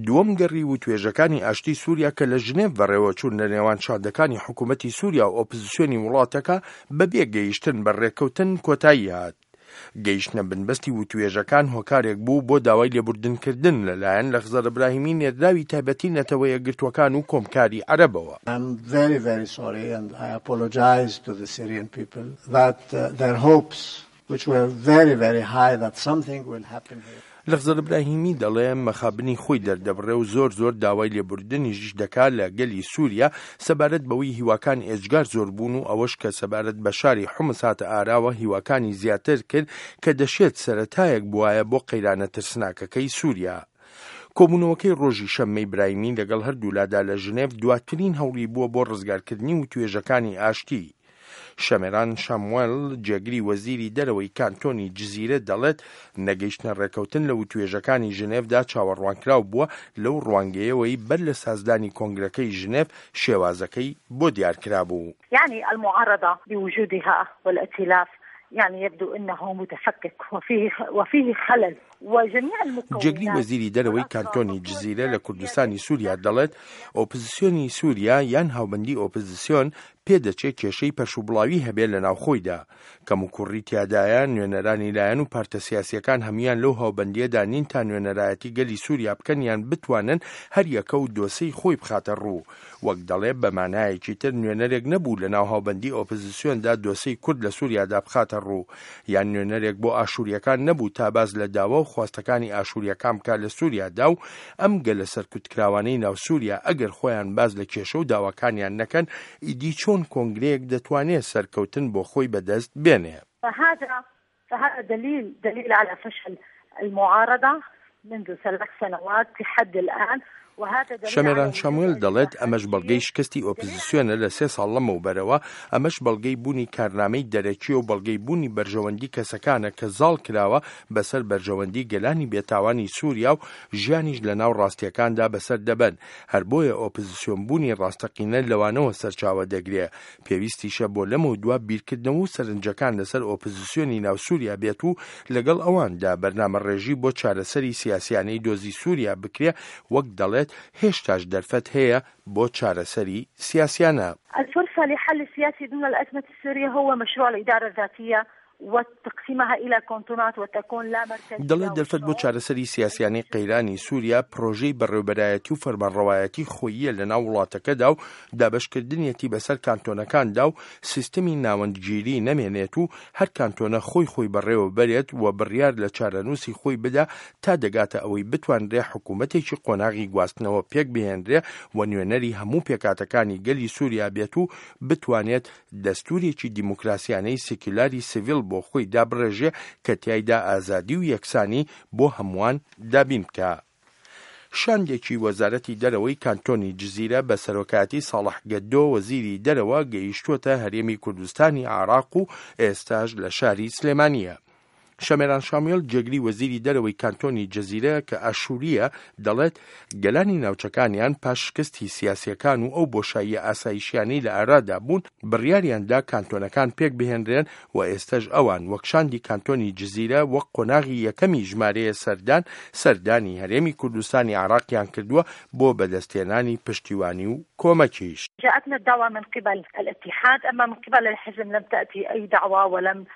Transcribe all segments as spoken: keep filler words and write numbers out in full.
دووەم گەڕی و توێژەکانی ئاشتی سووریا کە لە ژنێڤ بەڕێوەچوون لە نێوان شاندەکانی حکوومەتی سووریا و ئۆپۆزیسیۆنی وڵاتەکە بەبێ گەیشتن بە ڕێکەوتن کۆتایی هات. گەیشتنە بنبەستی وتوێژەکان هۆکارێک بوو بۆ داوای لێبوردنکردن لەلایەن لەخزەر ئەبراهیمی نێردراوی تایبەتی نەتەوەیە گرتوەکان و کۆمکاری عەرەبەوە. I'm very very sorry and I apologize to the Syrian people that uh, their hopes which were very very high that something will happen here. لەخزەر ئەبراهیمی دەڵێ مەخابنی خۆی دەردەبڕێ و زۆر زۆر داوای لێبوردنیش دەکات لە گەلی سووریا سەبارەت بەوەی هیواکان ئێجگار زۆر بوون و ئەوەش کە سەبارەت بە شاری حومس هاتە ئاراوە هیواکانی زیاتر کرد کە دەشێت سەرەتایەک بوایە بۆ قەیرانە ترسناکەکەی سووریا. کۆبوونەوەکەی ڕۆژی شەممەی براهیمی لەگەڵ هەردوو لادا لە ژنێڤ دواترین هەوڵی بووە بۆ ڕزگارکردنی وتوێژەکانی ئاشتی. شەمێران شاموێل جێگری وەزیری دەرەوەی کانتۆنی جزیرە دەڵێت نەگەیشتنە ڕێکەوتن لە وتوێژەکانی ژنێڤدا چاوەڕوانکراو بووە لەو ڕوانگەیەوەی بەر لە سازدانی کۆنگرەکەی ژنێڤ شێوازەکەی بۆ دیارکرا بوو. يعني المعارضة بوجودها والائتلاف يعني يبدو أنه متفكك وفيه وفيه خلل وجميع المكونات. جێگری وەزیری دەرەوەی کانتۆنی جزیرە لە کوردستانی سووریا دەڵێت ئۆپۆزیسیۆنی سووریا یان هاوبەندی ئۆپۆزیسیۆن پێدەچێت کێشەی پەشوبڵاوی هەبێت لە ناوخۆیدا کەم و کوڕی تیادایە نوێنەرانی لایەن و پارتە سیاسیەکان هەمویان لەو هاوبەندیەدا نین تا نوێنەرایەتی گەلی سووریا بکەن یان بتوانن هەر یەکە و دۆسەی خۆی بخاتە ڕوو. وەک دەڵێ بە مانایەکی تر نوێنەرێک نەبوو لە ناو هاوبەندی ئۆپۆزیسیۆندا دۆسەی کورد لە سووریادا بخاتە ڕوو یان نوێنەرێک بۆ ئاشووریەکان نەبوو تا باز لە داوا و خواستەکانی ئاشووریەکان بکات لە سووریادا و ئەم گەلە سەرکوتکراوانەی ناو سووریا ئەگەر خۆیان باز لە کێشە و داواکانیان نەکەن ئیدی چۆن کۆنگرەیەک دەتوانێت سەرکەوتن بۆ خۆی بەدەست بێنێ. فهذا فهذا دليل دليل على فشل المعارضة منذ ثلاث سنوات لحد الآن. شەمێران شاموێل دەڵێت ئەمەش بەڵگەی شکستی ئۆپۆزیسیۆنە لە سێ ساڵ لەمەوبەرەوە ئەمەش بەڵگەی بوونی کارنامەی دەرەکی و بەڵگەی بوونی بەرژەوەندی کەسەکانە کە زاڵ کراوە بەسەر بەرژەوەندی گەلانی بێتاوانی سووریا و ژیانیش لە ناو ڕاستیەکاندا بەسەر دەبن. هەر بۆیە ئۆپۆزیسیۆن بوونی ڕاستەقینە لەوانەوە سەرچاوە دەگرێ. پێویستیشە بۆ لەمە دووە بیرکردنەوە و سەرنجەکان لەسەر ئۆپۆزیسیۆنی ناو سووریا بێت و لەگەڵ ئەواندا بەرنامەڕێژی بۆ چارەسەری سیاسیانەی دۆزی سووریا بکرێ وەک دەڵێت هێشتاش دەرفەت هەیە بۆ چارەسەری سیاسیانە. الفرصة لحل السياسي دون الأزمة السورية هو مشروع الإدارة الذاتية وتقسيمها إلى كونتونات وتكون لا مركزية. دەڵێت دەرفەت بۆ چارەسەری سیاسیانەی قەیرانی سووریا پرۆژەی بەڕێوەبەرایەتی و فەرمانڕەوایەتی خۆییە لە ناو وڵاتەکەدا و دابەشکردنیەتی بەسەر کانتۆنەکاندا و سیستەمی ناوەندگیری نەمێنێت و هەر کانتۆنە خۆی خۆی بەڕێوە بەرێت و بڕیار لە چارەنووسی خۆی بدا تا دەگاتە ئەوەی بتوانرێ حکوومەتێکی قۆناغی گواستنەوە پێک بهێنرێ و نوێنەری هەموو پێکاتەکانی گەلی سووریا بێت و بتوانێت دەستوورێکی دیموکراسیانەی سیکولاری سیڤیل بۆ خۆی دابڕێژێ کە تیایدا ئازادی و یەکسانی بۆ هەمووان دابین بکە. شاندێکی وەزارەتی دەرەوەی کانتۆنی جزیرە بە سەرۆکاتی ساڵح گەدۆ وەزیری دەرەوە گەیشتووەتە هەرێمی کوردستانی عێراق و ئێستاش لە شاری سلێمانیە. شەمێران شاموێل جێگری وەزیری دەرەوەی کانتۆنی جەزیرە کە ئاشووریە دەڵێت گەلانی ناوچەکانیان پاش شکستی سیاسیەکان و ئەو بۆشاییە ئاسایشیانەی لە ئارادا بوون بڕیاریاندا کانتۆنەکان پێک بهێنرێن و ئێستاش ئەوان وەک شاندی کانتۆنی جزیرە وەک قۆناغی یەکەمی ژمارەیە سەردان سەردانی هەرێمی کوردستانی عێراقیان کردووە بۆ بەدەستهێنانی پشتیوانی و کۆمەکیش. جاءتنا الدعوة من قبل الاتحاد أما من قبل الحزب لم تأتي أي دعوة ولم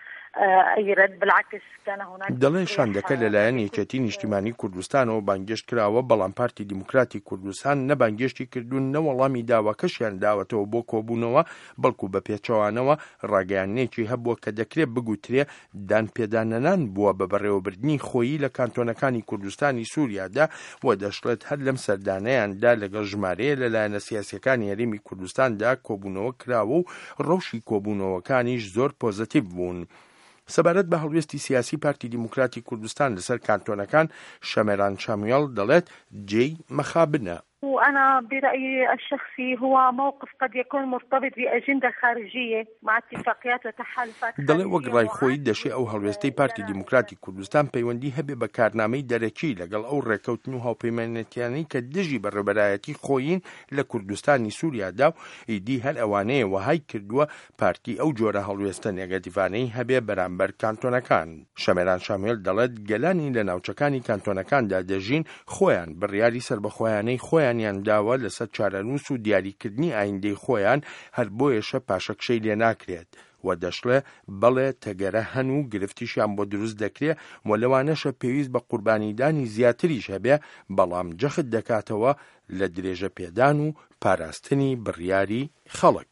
دەڵێ شاندەکە لەلایەن یەکێتی نیشتیمانی کوردستانەوە بانگێشت کراوە بەڵام پارتی دیموکراتی کوردستان نەبانگێشتی کردوون نەوەڵامی داواکەشیان داوەتەوە بۆ کۆبوونەوە بەڵکو بە پێچەوانەوە ڕاگەیانێکی هەبووە کە دەکرێت بگوترێ دان پێدانەنان بووە بە بەڕێوەبردنی خۆیی لە کانتۆنەکانی کوردستانی سووریادا و دەشڵێت هەر لەم سەردانەیاندا لەگەڵ ژمارەیە لەلایەنە سیاسیەکانی هەرێمی کوردستاندا کۆبوونەوە کراوە و ڕەوشی کۆبوونەوەکانیش زۆر پۆزتیڤ بوون. سەبارەت بە هەڵوێستی سیاسی پارتی دیموکراتی کوردستان لەسەر کانتۆنەکان شەمێران شاموێل دەڵێت جێی مەخابنە. وأنا برأيي الشخصي هو موقف قد يكون مرتبط بأجندة خارجية مع اتفاقيات وتحالفات دەڵێ وەک ڕایخۆیی دەشێ ئەو هەڵوێستەی پارتی دیموکراتی کوردستان پەیوەندی هەبێ بە کارنامەی دەرەکی لەگەڵ ئەو ڕێکەوتن و هاوپەیمانەتیانەی کە دژی بەڕێوەبەرایەتی خۆیین لە کوردستانی سووریادا و ئیدی هەر ئەوانەیە وهای کردووە پارتی ئەو جۆرە هەڵوێستە نێگەتیڤانەی هەبێ بەرامبەر کانتۆنەکان. شەمێران شامێل دەڵێت گەلانی لە ناوچەکانی کانتۆنەکاندا دەژین خۆیان بڕیاری سربەخۆیانەی خۆیانیان داوە لەسەر چارەنووس و دیاریکردنی ئایندەی خۆیان هەر بۆیەشە پاشەکشەی لێ ناکرێت و دەشڵێ بەڵێ تەگەرە هەن و گرفتیشیان بۆ دروست دەکرێت و لەوانەشە پێویست بە قوربانیدانی زیاتریش هەبێ بەڵام جەخت دەکاتەوە لە درێژە پێدان و پاراستنی بڕیاری خەڵک.